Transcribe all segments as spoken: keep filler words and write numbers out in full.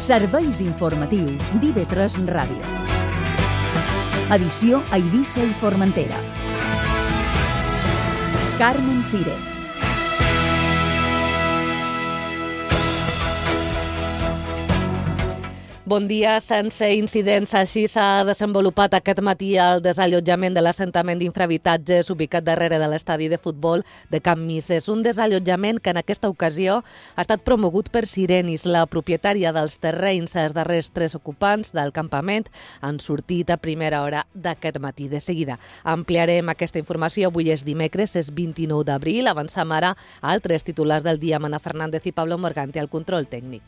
Serveis informatius d'I V tres Ràdio. Edició a Eivissa i Formentera. Carmen Cires. Bon dia. Sense incidents, així s'ha desenvolupat aquest matí el desallotjament de l'assentament d'infrahabitatges ubicat darrere de l'estadi de futbol de Can Misses. Un desallotjament que en aquesta ocasió ha estat promogut per Sirenis. La propietària dels terrenys, els darrers tres ocupants del campament, han sortit a primera hora d'aquest matí. De seguida ampliarem aquesta informació. Avui és dimecres, és vint-i-nou d'abril. Avancem ara a altres titulars del dia. Mana Fernández i Pablo Morganti al control tècnic.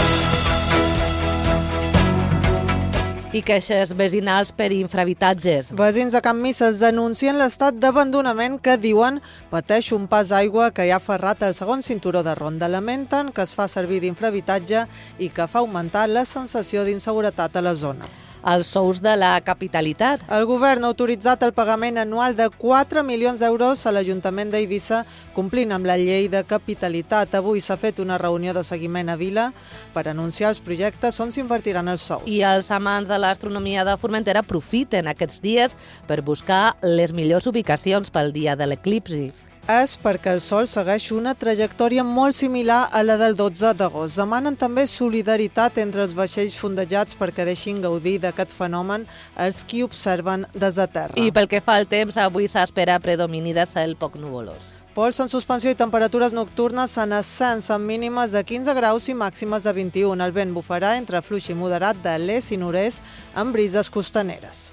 I queixes veïnals per infrahabitatges. Veïns de Can Misses denuncien l'estat d'abandonament que diuen pateix un pas aigua que hi ha aferrat al segon cinturó de ronda. Lamenten que es fa servir d'infrahabitatge i que fa augmentar la sensació d'inseguretat a la zona. Els sous de la capitalitat. El govern ha autoritzat el pagament anual de quatre milions d'euros a l'Ajuntament d'Eivissa, complint amb la llei de capitalitat. Avui s'ha fet una reunió de seguiment a Vila per anunciar els projectes on s'invertiran els sous. I els amants de l'astronomia de Formentera aprofiten aquests dies per buscar les millors ubicacions pel dia de l'eclipsi. És perquè el Sol segueix una trajectòria molt similar a la del dotze d'agost. Demanen també solidaritat entre els vaixells fondejats perquè deixin gaudir d'aquest fenomen els qui observen des de terra. I pel que fa al temps, avui s'espera predomini de cel poc nuvolós. Pols en suspensió i temperatures nocturnes en ascens amb mínimes de quinze graus i màximes de vint-i-un. El vent bufarà entre fluix i moderat de l'est i nord-est amb brises costaneres.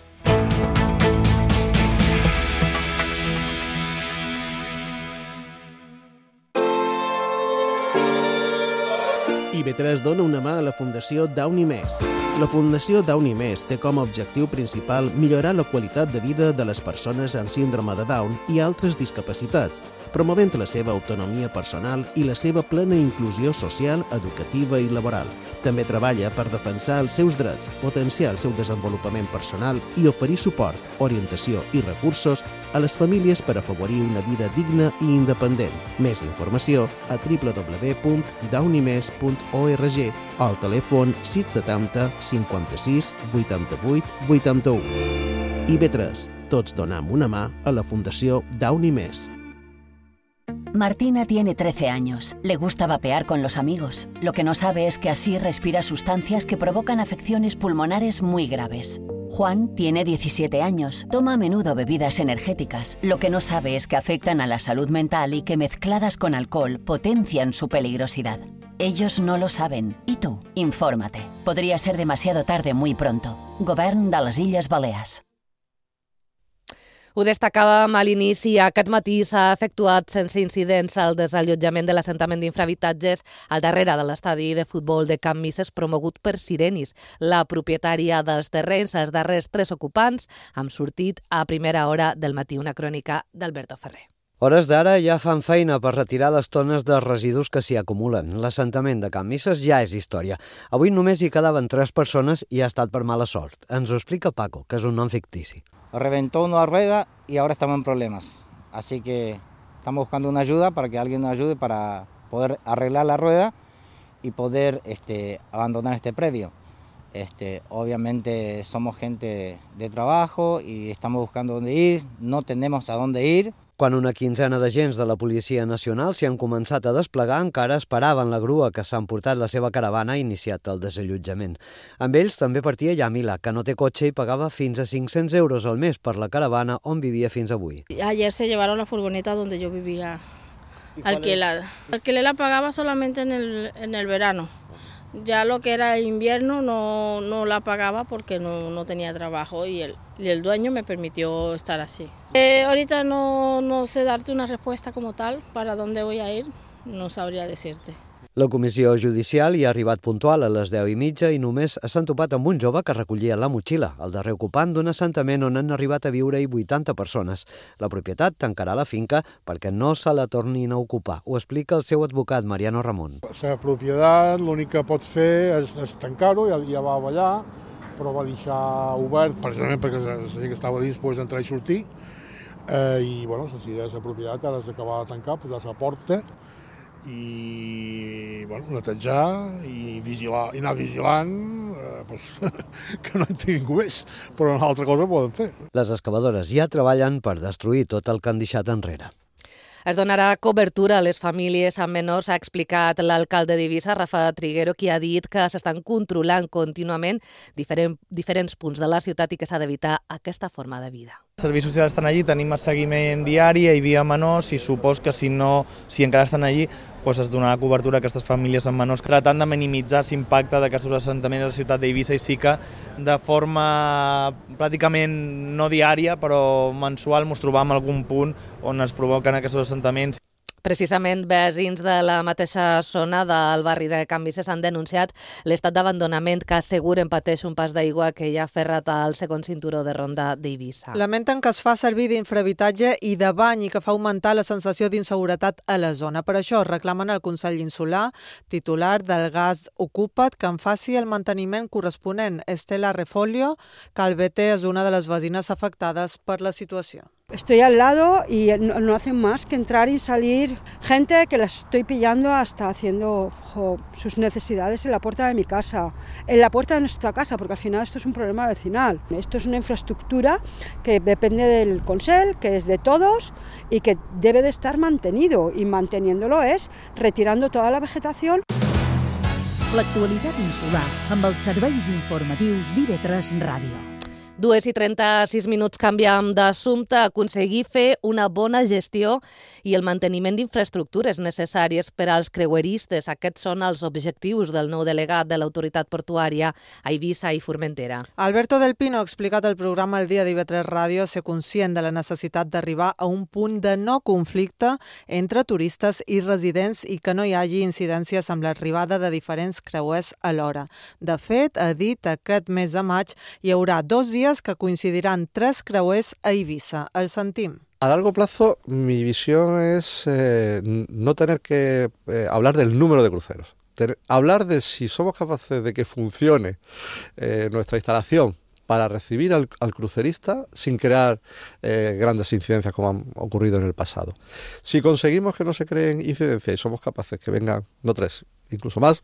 I V tres dona una mà a la Fundació Downy Més. La Fundació Downy Més té com a objectiu principal millorar la qualitat de vida de les persones amb síndrome de Down i altres discapacitats, promovent la seva autonomia personal i la seva plena inclusió social, educativa i laboral. També treballa per defensar els seus drets, potenciar el seu desenvolupament personal i oferir suport, orientació i recursos a les famílies per afavorir una vida digna i independent. Més informació a w w w punt downy mes punt org o al telèfon sis setanta cinquanta-sis vuitanta-vuit vuitanta-u. I V tres, tots donam una mà a la Fundació Downy Més. Martina tiene trece años. Le gusta vapear con los amigos. Lo que no sabe es que así respira sustancias que provocan afecciones pulmonares muy graves. Juan tiene diecisiete años. Toma a menudo bebidas energéticas. Lo que no sabe es que afectan a la salud mental y que mezcladas con alcohol potencian su peligrosidad. Ellos no lo saben. ¿Y tú? Infórmate. Podría ser demasiado tarde muy pronto. Govern de les Illes Balears. Ho destacàvem a l'inici. Aquest matí s'ha efectuat sense incidents el desallotjament de l'assentament d'infrahabitatges al darrere de l'estadi de futbol de Can Misses promogut per Sirenis. La propietària dels terrenys, els darrers tres ocupants, han sortit a primera hora del matí. Una crònica d'Alberto Ferrer. Hores d'ara ja fan feina per retirar les tones de residus que s'hi acumulen. L'assentament de Can Misses ja és història. Avui només hi quedaven tres persones i ha estat per mala sort. Ens ho explica Paco, que és un nom fictici. Reventó una rueda y ahora estamos en problemas. Así que estamos buscando una ayuda para que alguien nos ayude para poder arreglar la rueda y poder este, abandonar este predio. Este, obviamente somos gente de trabajo y estamos buscando dónde ir, no tenemos a dónde ir. Quan una quinzena d'agents de la Policia Nacional s'hi han començat a desplegar, encara esperaven la grua que s'ha emportat la seva caravana i iniciat el desallotjament. Amb ells també partia Yamila, que no té cotxe i pagava fins a cinc-cents euros al mes per la caravana on vivia fins avui. Ayer se llevaron la furgoneta donde yo vivía alquilada. El alquiler la pagaba solamente en el, en el verano. Ya lo que era invierno no, no la pagaba porque no, no tenía trabajo y el, y el dueño me permitió estar así. Eh, ahorita no, no sé darte una respuesta como tal para dónde voy a ir, no sabría decirte. La comissió judicial hi ha arribat puntual a les deu i mitja i només s'han topat amb un jove que recollia la motxilla, el darrer ocupant d'un assentament on han arribat a viure-hi vuitanta persones. La propietat tancarà la finca perquè no se la tornin a ocupar. Ho explica el seu advocat, Mariano Ramon. La propietat l'únic que pot fer és, és tancar-ho, ja, ja va ballar, però va deixar obert, precisament perquè la gent que estava dins pogués entrar i sortir, eh, i bueno, si és la propietat ara és acabar de tancar, posar la porta, i bueno, netejar i, vigilar, i anar vigilant eh, pues, que no entri ningú més, però una altra cosa poden fer. Les excavadores ja treballen per destruir tot el que han deixat enrere. Es donarà cobertura a les famílies amb menors, ha explicat l'alcalde d'Eivissa, Rafa Triguero, qui ha dit que s'estan controlant contínuament diferent, diferents punts de la ciutat i que s'ha d'evitar aquesta forma de vida. Els serveis socials estan allí, tenim el seguiment diari, hi havia menors i supos que si no, si encara estan allí, doncs es donarà cobertura a aquestes famílies amb menors, tratant de minimitzar l'impacte d'aquests assentaments a la ciutat d'Eivissa i sí que de forma pràcticament no diària, però mensual, ens trobam en algun punt on es provoquen aquests assentaments. Precisament, veïns de la mateixa zona del barri de Can Vices han denunciat l'estat d'abandonament que asseguren pateix un pas d'aigua que hi ha ferrat al segon cinturó de ronda d'Eivissa. Lamenten que es fa servir d'infrahabitatge i de bany i que fa augmentar la sensació d'inseguretat a la zona. Per això reclamen al Consell Insular, titular del Gas Ocupa't, que en faci el manteniment corresponent. Estela Refolio Calvete és una de les veïnes afectades per la situació. Estoy al lado y no, no hacen más que entrar y salir gente que la estoy pillando hasta haciendo jo, sus necesidades en la puerta de mi casa, en la puerta de nuestra casa, porque al final esto es un problema vecinal. Esto es una infraestructura que depende del Consell, que es de todos y que debe de estar mantenido, y manteniéndolo es retirando toda la vegetación. L'actualitat insular amb els serveis informatius d'I V tres Ràdio. Dues i trenta-sis minuts, canviam d'assumpte. Aconseguir fer una bona gestió i el manteniment d'infraestructures necessàries per als creueristes. Aquests són els objectius del nou delegat de l'autoritat portuària a Eivissa i Formentera. Alberto del Pino ha explicat al programa El Dia d'I V tres Ràdio ser conscient de la necessitat d'arribar a un punt de no conflicte entre turistes i residents i que no hi hagi incidències amb l'arribada de diferents creuers alhora. De fet, ha dit aquest mes de maig hi haurà dos dies que coincidiran tres creuers a Eivissa. El sentim. A largo plazo, mi visión es eh, no tener que eh, hablar del número de cruceros. Tener, hablar de si somos capaces de que funcione eh, nuestra instalación para recibir al, al crucerista sin crear eh, grandes incidencias como han ocurrido en el pasado. Si conseguimos que no se creen incidencias y somos capaces que vengan, no tres, incluso más,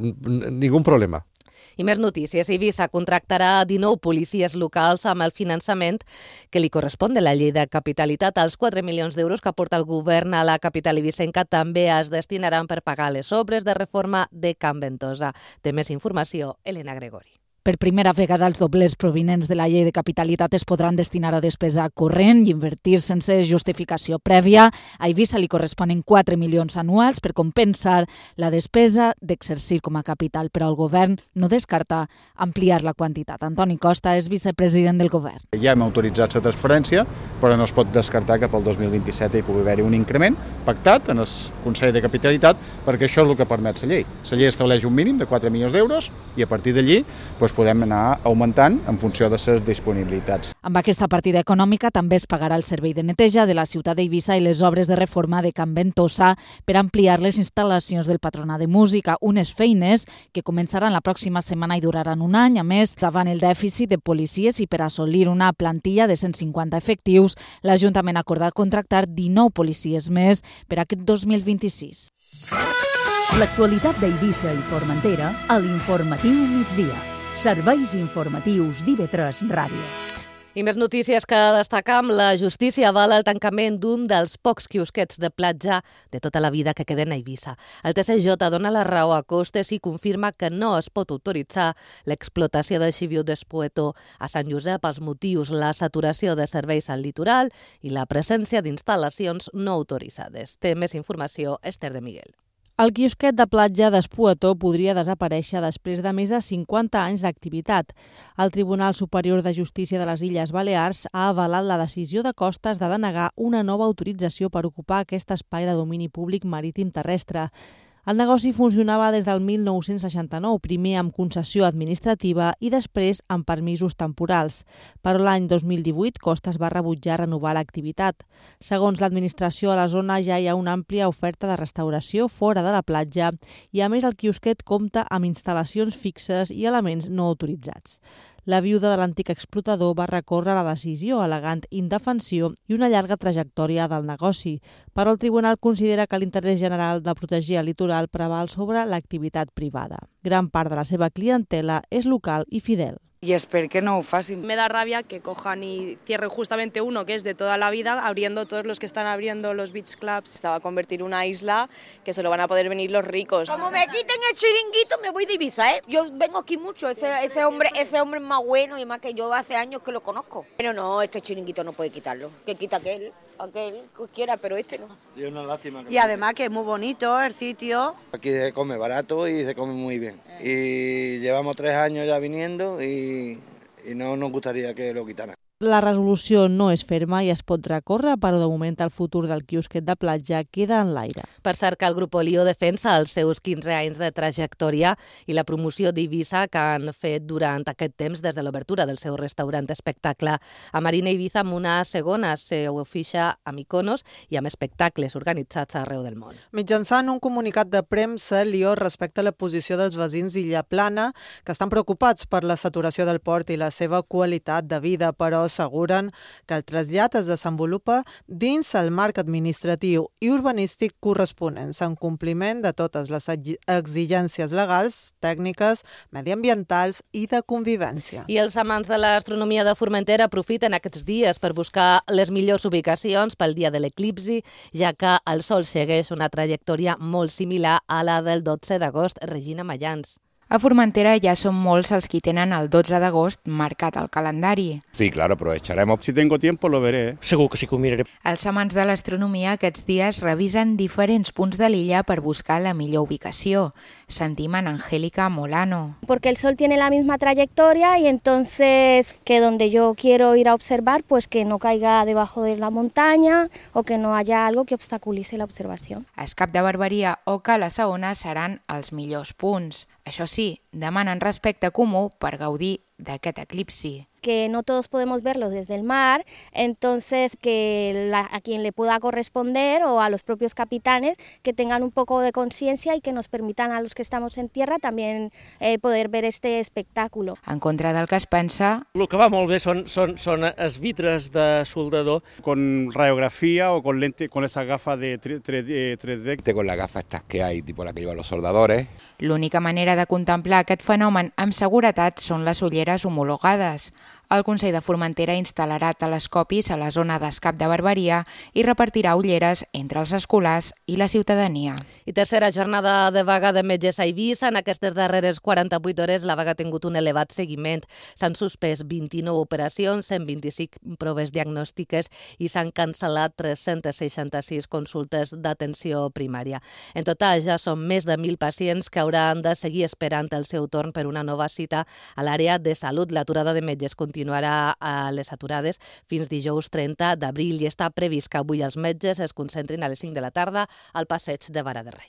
ningún problema. I més notícies. Eivissa contractarà dinou policies locals amb el finançament que li correspon de la llei de capitalitat. Els quatre milions d'euros que aporta el govern a la capital eivissenca també es destinaran per pagar les obres de reforma de Can Ventosa. Té més informació, Elena Gregori. Per primera vegada, els doblers provinents de la llei de capitalitat es podran destinar a despesa corrent i invertir sense justificació prèvia. A Eivissa li corresponen quatre milions anuals per compensar la despesa d'exercir com a capital, però el govern no descarta ampliar la quantitat. Antoni Costa és vicepresident del govern. Ja hem autoritzat la transferència, però no es pot descartar que pel dos mil vint-i-set hi pugui haver-hi un increment pactat en el Consell de Capitalitat, perquè això és el que permet la llei. La llei estableix un mínim de quatre milions d'euros i a partir d'allí doncs, podem anar augmentant en funció de les disponibilitats. Amb aquesta partida econòmica també es pagarà el servei de neteja de la ciutat d'Eivissa i les obres de reforma de Can Ventosa per ampliar les instal·lacions del Patronat de Música, unes feines que començaran la pròxima setmana i duraran un any. A més, davant el dèficit de policies i per assolir una plantilla de cent cinquanta efectius, l'Ajuntament ha acordat contractar dinou policies més per aquest dos mil vint-i-sis. L'actualitat d'Eivissa i Formentera a l'Informatiu Migdia. Serveis informatius d'I V tres Ràdio. I més notícies que destacam. La justícia avala el tancament d'un dels pocs quiosquets de platja de tota la vida que queden a Eivissa. El T S J dona la raó a Costes i confirma que no es pot autoritzar l'explotació del xiviu d'Espoetó a Sant Josep als motius la saturació de serveis al litoral i la presència d'instal·lacions no autoritzades. Té més informació Esther de Miguel. El quiosquet de platja d'Espoetó podria desaparèixer després de més de cinquanta anys d'activitat. El Tribunal Superior de Justícia de les Illes Balears ha avalat la decisió de Costes de denegar una nova autorització per ocupar aquest espai de domini públic marítim terrestre. El negoci funcionava des del mil nou-cents seixanta-nou, primer amb concessió administrativa i després amb permisos temporals. Però l'any dos mil divuit, Costes va rebutjar renovar l'activitat. Segons l'administració, a la zona ja hi ha una àmplia oferta de restauració fora de la platja i, a més, el quiosquet compta amb instal·lacions fixes i elements no autoritzats. La viuda de l'antic explotador va recórrer la decisió al·legant indefensió i una llarga trajectòria del negoci, però el tribunal considera que l'interès general de protegir el litoral preval sobre l'activitat privada. Gran part de la seva clientela és local i fidel. Y espero que no fácil. Me da rabia que cojan y cierren justamente uno que es de toda la vida, abriendo todos los que están abriendo los beach clubs. Estaba a convertir una isla que se lo van a poder venir los ricos. Como me quiten el chiringuito me voy de Ibiza, ¿eh? Yo vengo aquí mucho, ese, ese, hombre, ese hombre es más bueno y más que yo hace años que lo conozco. Pero no, este chiringuito no puede quitarlo, que quita aquel, aquel, cualquiera, pero este no. Y una lástima. Y además que es muy bonito el sitio. Aquí se come barato y se come muy bien. Y llevamos tres años ya viniendo y i no nos gustaría que lo quitaran. La resolució no és ferma i es pot recórrer, però de moment el futur del quiosquet de platja queda en l'aire. Per cert que el Grup Olio defensa els seus quinze anys de trajectòria i la promoció d'Eivissa que han fet durant aquest temps des de l'obertura del seu restaurant espectacle a Marina Eivissa amb una segona seu fixa a Mykonos i amb espectacles organitzats arreu del món. Mitjançant un comunicat de premsa, Lió respecta la posició dels veïns d'Illa Plana que estan preocupats per la saturació del port i la seva qualitat de vida, però asseguren que el trasllat es desenvolupa dins el marc administratiu i urbanístic corresponents, en compliment de totes les exigències legals, tècniques, mediambientals i de convivència. I els amants de l'astronomia de Formentera aprofiten aquests dies per buscar les millors ubicacions pel dia de l'eclipsi, ja que el Sol segueix una trajectòria molt similar a la del dotze d'agost. Regina Mayans. A Formentera ja són molts els que tenen el dotze d'agost marcat al calendari. Sí, claro, aprovecharemos. Si tengo tiempo lo veré. Segur que sí que ho miraré. Els amants de l'astronomia aquests dies revisen diferents punts de l'illa per buscar la millor ubicació. Sentim en Angélica Molano. Porque el Sol tiene la misma trayectoria y entonces que donde yo quiero ir a observar, pues que no caiga debajo de la montaña o que no haya algo que obstaculice la observación. Escap de Barberia o Cala Saona seran els millors punts. Això sí, demanen respecte comú per gaudir d'aquest eclipsi. Que no todos podemos verlos desde el mar, entonces que la, a quien le pueda corresponder o a los propios capitanes que tengan un poco de conciencia y que nos permitan a los que estamos en tierra también eh, poder ver este espectáculo. En contra del que es pensa... El que va molt bé són, són, són els vitres de soldador. Con radiografía o con lente, con esa gafa de tres D. Con la gafa estas que hay, tipo la que llevan los soldadores. L'única manera de contemplar aquest fenomen amb seguretat són les ulleres homologades. El Consell de Formentera instal·larà telescopis a la zona d'escap de Barberia i repartirà ulleres entre els escolars i la ciutadania. I tercera jornada de vaga de metges a Eivissa. En aquestes darreres quaranta-vuit hores la vaga ha tingut un elevat seguiment. S'han suspès vint-i-nou operacions, cent vint-i-cinc proves diagnòstiques i s'han cancel·lat tres-cents seixanta-sis consultes d'atenció primària. En total ja són més de mil pacients que hauran de seguir esperant el seu torn per una nova cita a l'àrea de salut. L'aturada de metges continuarà a les aturades fins dijous trenta d'abril i està previst que avui els metges es concentrin a les cinc de la tarda al passeig de Vara de Rei.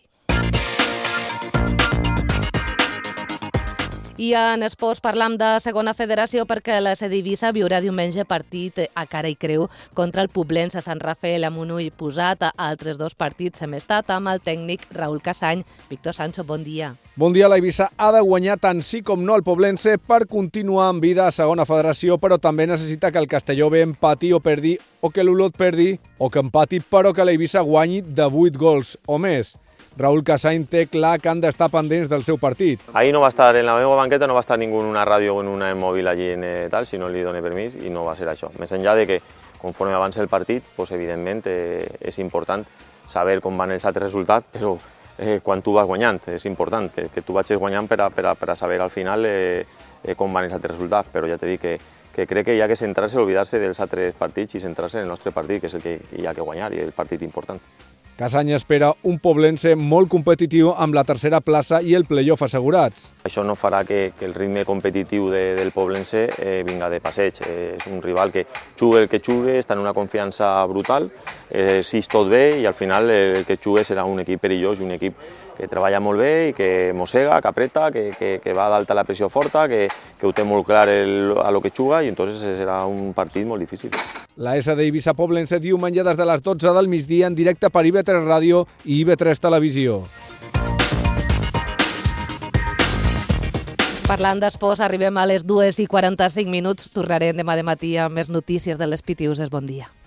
I en esports parlam de segona federació perquè la C d'Eivissa viurà diumenge partit a cara i creu contra el Poblense a Sant Rafael amb un ull posat. A altres dos partits hem estat amb el tècnic Raúl Casany. Víctor Sancho, bon dia. Bon dia. L'Eivissa ha de guanyar tant sí com no el Poblense per continuar en vida a segona federació, però també necessita que el Castelló bé empati o perdi, o que l'Olot perdi o que empati, però que l'Eivissa guanyi de vuit gols o més. Raúl Casany té clar que han d'estar pendents del seu partit. Ahí no va a estar, en la meva banqueta no va a estar ningú en una ràdio o en una mòbil allí en eh, tal, si no li doni permís, i no va ser això. Més enllà de que, conforme avança el partit, pues, evidentment eh, és important saber com van els altres resultats, però eh, quan tu vas guanyant, és important que, que tu vagis guanyant per a, per a, per a saber al final eh, eh, com van els altres resultats, però ja t'he dit que, que crec que hi ha que centrar-se, oblidar-se dels altres partits i centrar-se en el nostre partit, que és el que hi ha que guanyar i el partit important. Casany espera un Poblense molt competitiu amb la tercera plaça i el play-off assegurats. Això no farà que, que el ritme competitiu de, del Poblense eh, vinga de passeig. Eh, és un rival que juga el que juga, està en una confiança brutal, eh, si és tot bé i al final el que juga serà un equip perillós i un equip que treballa molt bé i que mossega, que apreta, que, que, que va d'alta la pressió forta, que, que ho té molt clar el, a lo que juga i entonces serà un partit molt difícil. La S d'Eivissa Poblense diumenge des de les dotze del migdia en directe per I V tres Ràdio i I V tres Televisió. Parlant d'esports, arribem a les dues i quaranta-cinc minuts. Tornarem demà de matí amb més notícies de les Pitiuses. Bon dia.